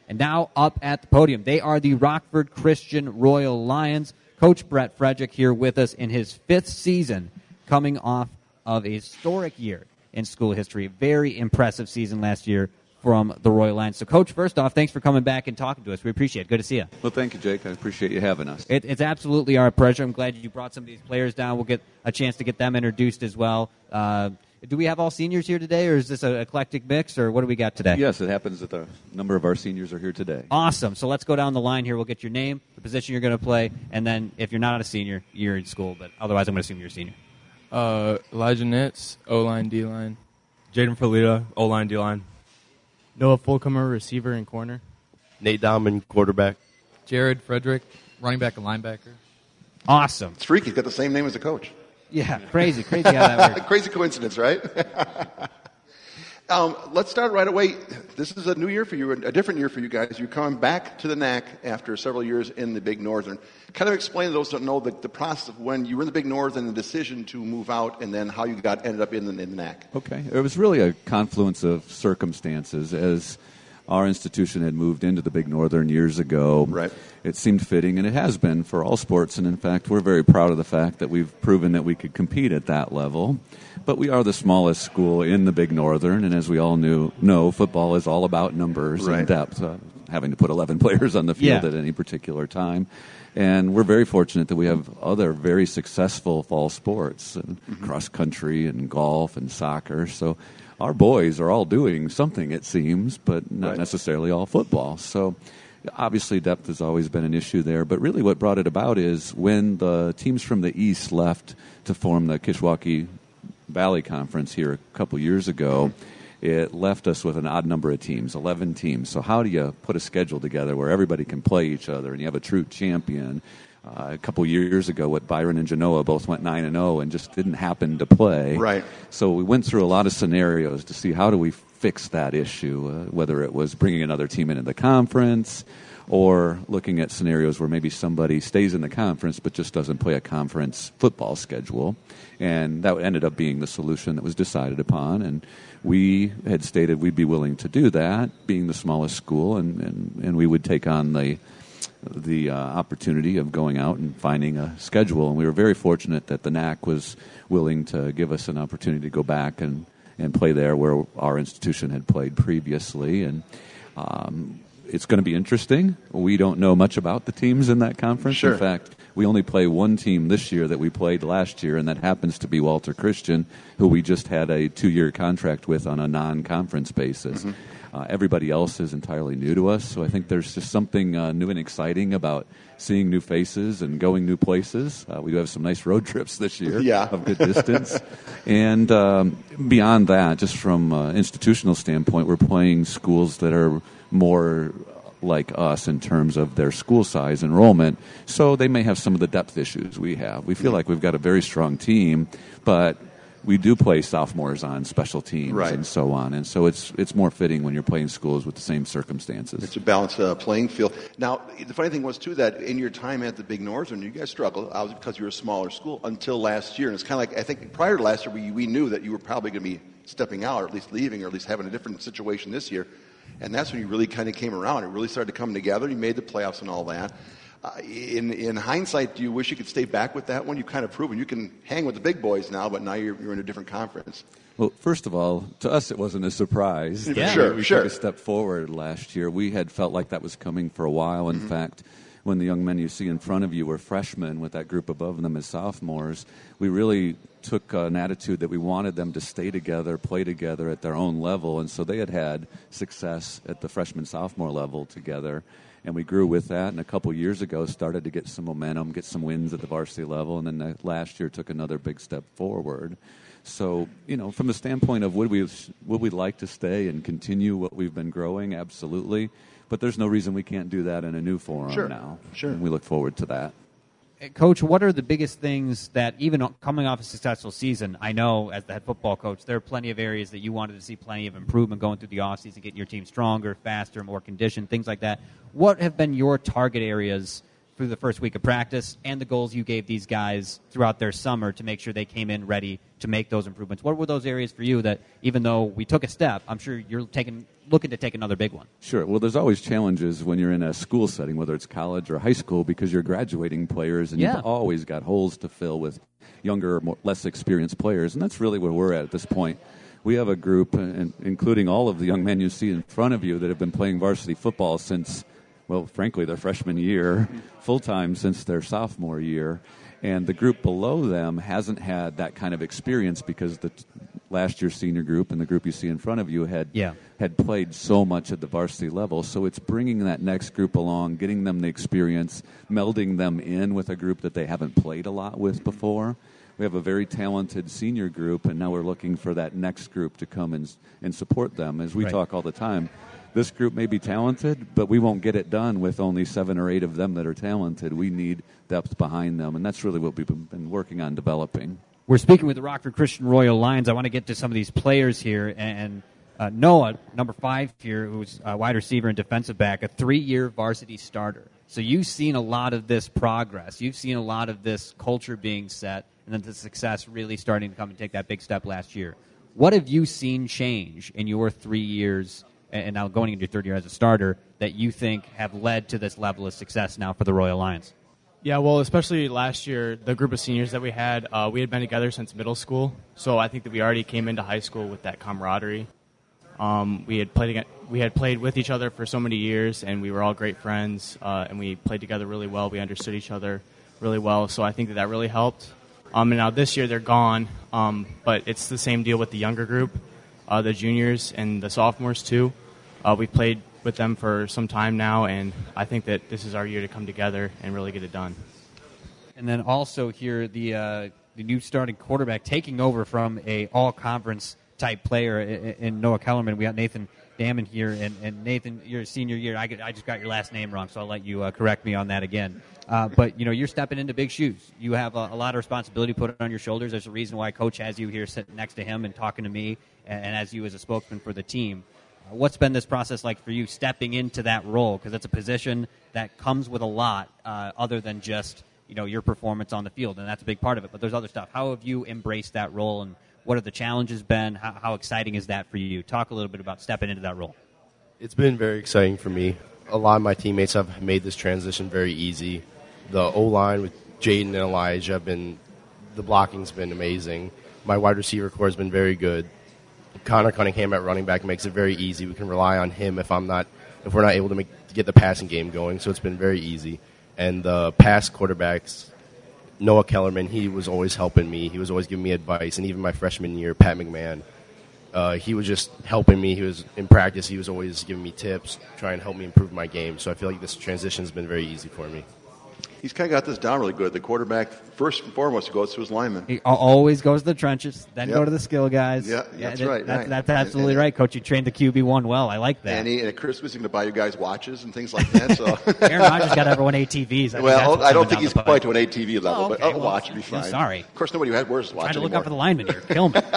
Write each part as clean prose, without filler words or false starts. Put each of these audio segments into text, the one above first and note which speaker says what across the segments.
Speaker 1: And now up at the podium, they are the Rockford Christian Royal Lions. Coach Brett Frederick here with us in his 5th season, coming off of a historic year in school history. Very impressive season last year from the Royal Lions. So, Coach, first off, thanks for coming back and talking to us. We appreciate it. Good to see you.
Speaker 2: Well, thank you, Jake. I appreciate you having us.
Speaker 1: It's absolutely our pleasure. I'm glad you brought some of these players down. We'll get a chance to get them introduced as well. Do we have all seniors here today, or is this an eclectic mix, or what do we got today?
Speaker 2: Yes, it happens that a number of our seniors are here today.
Speaker 1: Awesome. So let's go down the line here. We'll get your name, the position you're going to play, and then if you're not a senior, you're in school. But otherwise, I'm going to assume you're a senior.
Speaker 3: Elijah Nitz, O-line, D-line.
Speaker 4: Jaden Felita, O-line, D-line.
Speaker 5: Noah Fulcomer, receiver and corner.
Speaker 4: Nate Dahman, quarterback.
Speaker 3: Jared Frederick, running back and linebacker.
Speaker 1: Awesome.
Speaker 6: It's freaky. He's got the same name as the coach.
Speaker 1: Yeah, crazy how that works.
Speaker 6: Crazy coincidence, right? Let's start right away. This is a new year for you, a different year for you guys. You're coming back to the NAC after several years in the Big Northern. Kind of explain to those who don't know the process of when you were in the Big Northern, the decision to move out, and then how you ended up in the NAC.
Speaker 2: Okay. It was really a confluence of circumstances. As our institution had moved into the Big Northern years ago,
Speaker 6: right.
Speaker 2: It seemed fitting, and it has been for all sports. And in fact, we're very proud of the fact that we've proven that we could compete at that level. But we are the smallest school in the Big Northern, and as we all know, football is all about numbers and depth, having to put 11 players on the field at any particular time. And we're very fortunate that we have other very successful fall sports, cross country and golf and soccer. So our boys are all doing something, it seems, but not necessarily all football. So obviously depth has always been an issue there. But really what brought it about is when the teams from the East left to form the Kishwaukee Valley Conference here a couple years ago, it left us with an odd number of teams, 11 teams. So how do you put a schedule together where everybody can play each other and you have a true champion? A couple years ago, Byron and Genoa both went 9-0 and just didn't happen to play.
Speaker 6: Right.
Speaker 2: So we went through a lot of scenarios to see how do we fix that issue, whether it was bringing another team into the conference or looking at scenarios where maybe somebody stays in the conference but just doesn't play a conference football schedule. And that ended up being the solution that was decided upon. And we had stated we'd be willing to do that, being the smallest school, and we would take on the opportunity of going out and finding a schedule. And we were very fortunate that the NAC was willing to give us an opportunity to go back and play there where our institution had played previously. And it's going to be interesting. We don't know much about the teams in that conference.
Speaker 6: Sure.
Speaker 2: In fact, we only play one team this year that we played last year, and that happens to be Walter Christian, who we just had a 2-year contract with on a non-conference basis. Everybody else is entirely new to us, so I think there's just something new and exciting about seeing new faces and going new places. We do have some nice road trips this year of good distance. And beyond that, just from an institutional standpoint, we're playing schools that are more like us in terms of their school size enrollment, so they may have some of the depth issues we have. We feel like we've got a very strong team, but we do play sophomores on special teams and so on. And so it's more fitting when you're playing schools with the same circumstances.
Speaker 6: It's a balanced playing field. Now, the funny thing was, too, that in your time at the Big Northern, you guys struggled, obviously because you were a smaller school, until last year. And it's kind of like, I think prior to last year, we knew that you were probably going to be stepping out, or at least leaving, or at least having a different situation this year. And that's when you really kind of came around. It really started to come together. You made the playoffs and all that. In hindsight, do you wish you could stay back with that one? You've kind of proven you can hang with the big boys now, but now you're in a different conference.
Speaker 2: Well, first of all, to us it wasn't a surprise.
Speaker 6: Sure.
Speaker 2: We took a step forward last year. We had felt like that was coming for a while. In fact, when the young men you see in front of you were freshmen with that group above them as sophomores, we really took an attitude that we wanted them to stay together, play together at their own level. And so they had success at the freshman-sophomore level together. And we grew with that, and a couple years ago started to get some momentum, get some wins at the varsity level, and then last year took another big step forward. So, from the standpoint of would we like to stay and continue what we've been growing? Absolutely. But there's no reason we can't do that in a new forum now.
Speaker 6: Sure.
Speaker 2: And we look forward to that.
Speaker 1: Coach, what are the biggest things that, even coming off a successful season, I know as the head football coach, there are plenty of areas that you wanted to see plenty of improvement going through the offseason, getting your team stronger, faster, more conditioned, things like that. What have been your target areas through the first week of practice and the goals you gave these guys throughout their summer to make sure they came in ready to make those improvements. What were those areas for you that, even though we took a step, I'm sure you're looking to take another big one?
Speaker 2: Sure. Well, there's always challenges when you're in a school setting, whether it's college or high school, because you're graduating players, and you've always got holes to fill with younger, less experienced players, and that's really where we're at this point. We have a group, including all of the young men you see in front of you, that have been playing varsity football since, well, frankly, their freshman year, full-time since their sophomore year. And the group below them hasn't had that kind of experience because the last year's senior group and the group you see in front of you had played so much at the varsity level. So it's bringing that next group along, getting them the experience, melding them in with a group that they haven't played a lot with before. We have a very talented senior group, and now we're looking for that next group to come and support them. As we talk all the time, this group may be talented, but we won't get it done with only 7 or 8 of them that are talented. We need depth behind them, and that's really what we've been working on developing.
Speaker 1: We're speaking with the Rockford Christian Royal Lions. I want to get to some of these players here. And Noah, number 5 here, who's a wide receiver and defensive back, a 3-year varsity starter. So you've seen a lot of this progress. You've seen a lot of this culture being set, and then the success really starting to come and take that big step last year. What have you seen change in your 3 years and now going into your 3rd year as a starter that you think have led to this level of success now for the Royal Lions?
Speaker 5: Yeah, well, especially last year, the group of seniors that we had been together since middle school. So I think that we already came into high school with that camaraderie. We had played with each other for so many years, and we were all great friends, and we played together really well. We understood each other really well, so I think that really helped. And now this year they're gone, but it's the same deal with the younger group, the juniors and the sophomores too. We've played with them for some time now, and I think that this is our year to come together and really get it done.
Speaker 1: And then also here, the new starting quarterback taking over from a all-conference type player in Noah Kellerman. We got Nathan Damon here, and Nathan, your senior year, I just got your last name wrong, so I'll let you correct me on that again. But you're stepping into big shoes. You have a lot of responsibility put on your shoulders. There's a reason why Coach has you here sitting next to him and talking to me, and as you as a spokesman for the team. What's been this process like for you stepping into that role? Because it's a position that comes with a lot other than just your performance on the field, and that's a big part of it. But there's other stuff. How have you embraced that role, and what have the challenges been? How exciting is that for you? Talk a little bit about stepping into that role.
Speaker 4: It's been very exciting for me. A lot of my teammates have made this transition very easy. The O-line with Jaden and Elijah the blocking's been amazing. My wide receiver core has been very good. Connor Cunningham at running back makes it very easy. We can rely on him if we're not able to get the passing game going. So it's been very easy. And the pass quarterbacks, Noah Kellerman, he was always helping me. He was always giving me advice. And even my freshman year, Pat McMahon, he was just helping me. He was in practice. He was always giving me tips, trying to help me improve my game. So I feel like this transition has been very easy for me.
Speaker 6: He's kind of got this down really good. The quarterback, first and foremost, goes to his linemen.
Speaker 1: He always goes to the trenches, then go to the skill guys.
Speaker 6: Yeah, that's right.
Speaker 1: That's absolutely right, Coach. You trained the QB1 well. I like that.
Speaker 6: And at Christmas, he's going to buy you guys watches and things like that. So
Speaker 1: Aaron Rodgers got everyone ATVs.
Speaker 6: I don't think he's quite to an ATV level,
Speaker 1: okay.
Speaker 6: but a watch would be fine.
Speaker 1: Sorry.
Speaker 6: Of course, nobody wears a watch
Speaker 1: Trying to
Speaker 6: anymore.
Speaker 1: look out for the lineman here. Kill me.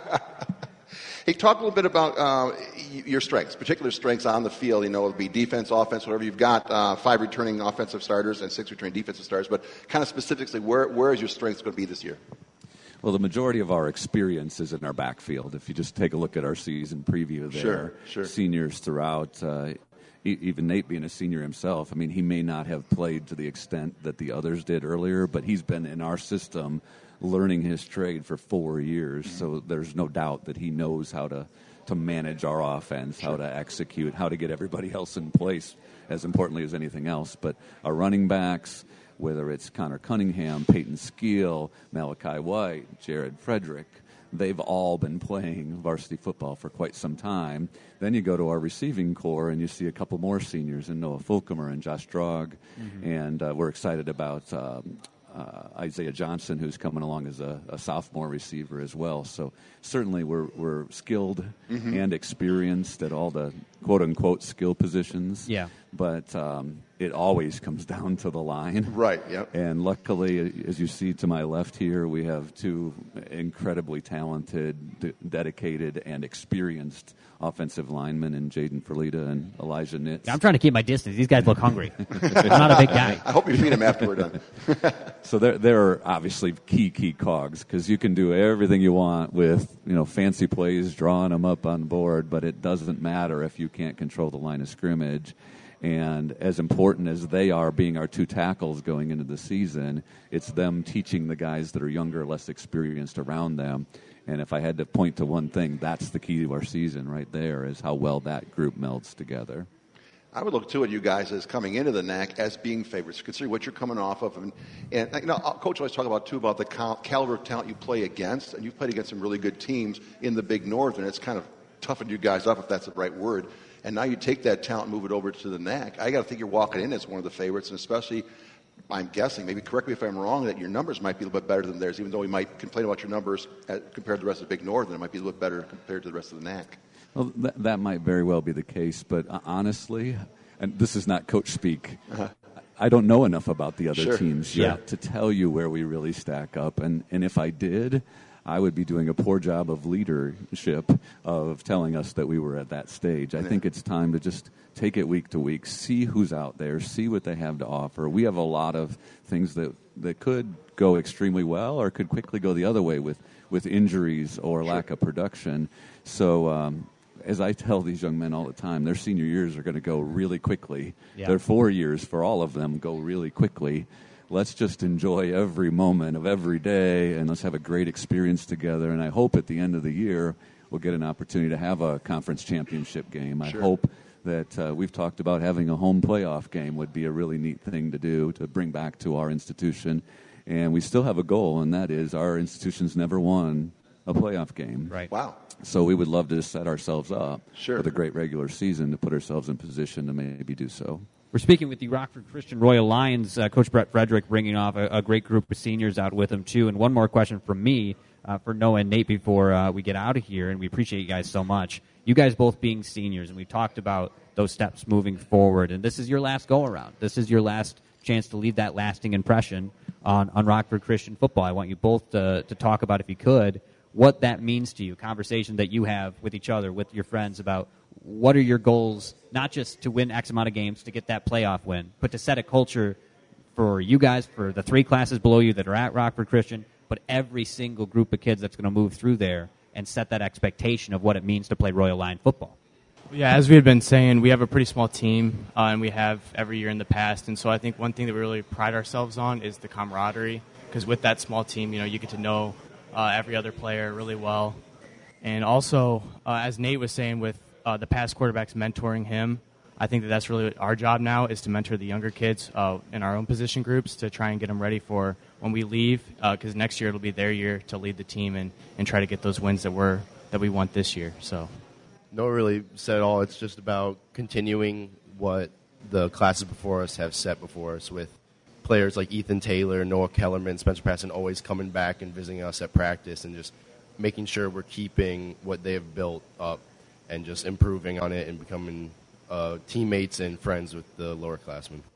Speaker 6: Hey, talk a little bit about your strengths, particular strengths on the field. It'll be defense, offense, whatever. You've got 5 returning offensive starters and 6 returning defensive starters, but kind of specifically, where is your strengths going to be this year?
Speaker 2: Well, the majority of our experience is in our backfield. If you just take a look at our season preview there,
Speaker 6: sure.
Speaker 2: Seniors throughout, even Nate being a senior himself, I mean, he may not have played to the extent that the others did earlier, but he's been in our system learning his trade for 4 years, so there's no doubt that he knows how to manage our offense, how to execute, how to get everybody else in place, as importantly as anything else. But our running backs, whether it's Connor Cunningham, Peyton Skeel, Malachi White, Jared Frederick, they've all been playing varsity football for quite some time. Then you go to our receiving core, and you see a couple more seniors in Noah Fulcomer and Josh Drog, and we're excited about Isaiah Johnson, who's coming along as a sophomore receiver as well. So certainly we're skilled and experienced at all the quote-unquote skill positions.
Speaker 1: Yeah.
Speaker 2: But it always comes down to the line.
Speaker 6: Right, yep.
Speaker 2: And luckily, as you see to my left here, we have two incredibly talented, dedicated, and experienced offensive linemen in Jaden Ferlita and Elijah Nitz.
Speaker 1: I'm trying to keep my distance. These guys look hungry. I'm not a big guy.
Speaker 6: I hope you feed him after we're done.
Speaker 2: So they're obviously key cogs, because you can do everything you want with fancy plays, drawing them up on board, but it doesn't matter if you can't control the line of scrimmage. And as important as they are being our two tackles going into the season, it's them teaching the guys that are younger, less experienced around them. And if I had to point to one thing, that's the key to our season right there, is how well that group melds together.
Speaker 6: I would look, too, at you guys as coming into the NAC as being favorites, considering what you're coming off of. And Coach always talk about, too, about the caliber of talent you play against, and you've played against some really good teams in the Big North, and it's kind of toughened you guys up, if that's the right word. And now you take that talent and move it over to the NAC. I got to think you're walking in as one of the favorites, and especially, I'm guessing, maybe correct me if I'm wrong, that your numbers might be a little bit better than theirs, even though we might complain about your numbers compared to the rest of the Big North, and it might be a little bit better compared to the rest of the NAC.
Speaker 2: Well, that might very well be the case, but honestly, and this is not coach speak, I don't know enough about the other teams yet to tell you where we really stack up. And if I did, I would be doing a poor job of leadership of telling us that we were at that stage. I think it's time to just take it week to week, see who's out there, see what they have to offer. We have a lot of things that could go extremely well or could quickly go the other way with injuries or lack of production. So as I tell these young men all the time, their senior years are going to go really quickly. Yeah. Their 4 years, for all of them, go really quickly. Let's just enjoy every moment of every day, and let's have a great experience together. And I hope at the end of the year we'll get an opportunity to have a conference championship game. I hope that we've talked about having a home playoff game would be a really neat thing to do, to bring back to our institution. And we still have a goal, and that is our institution's never won a playoff game.
Speaker 1: Right.
Speaker 6: Wow.
Speaker 2: So we would love to set ourselves up with a great regular season to put ourselves in position to maybe do so.
Speaker 1: We're speaking with the Rockford Christian Royal Lions, Coach Brett Frederick, bringing off a great group of seniors out with him, too. And one more question from me for Noah and Nate before we get out of here, and we appreciate you guys so much. You guys both being seniors, and we talked about those steps moving forward, and this is your last go-around. This is your last chance to leave that lasting impression on Rockford Christian football. I want you both to talk about, if you could, what that means to you, conversation that you have with each other, with your friends, about what are your goals, not just to win X amount of games to get that playoff win, but to set a culture for you guys, for the 3 classes below you that are at Rockford Christian, but every single group of kids that's going to move through there and set that expectation of what it means to play Royal Lion football.
Speaker 5: Yeah, as we had been saying, we have a pretty small team, and we have every year in the past. And so I think one thing that we really pride ourselves on is the camaraderie, because with that small team, you get to know every other player really well. And also, as Nate was saying, with the past quarterbacks mentoring him, I think that's really our job now, is to mentor the younger kids in our own position groups to try and get them ready for when we leave, because next year it'll be their year to lead the team and try to get those wins that we want this year. So,
Speaker 4: no, really said all. It's just about continuing what the classes before us have set before us, with players like Ethan Taylor, Noah Kellerman, Spencer Patterson always coming back and visiting us at practice, and just making sure we're keeping what they have built up and just improving on it and becoming teammates and friends with the lower classmen.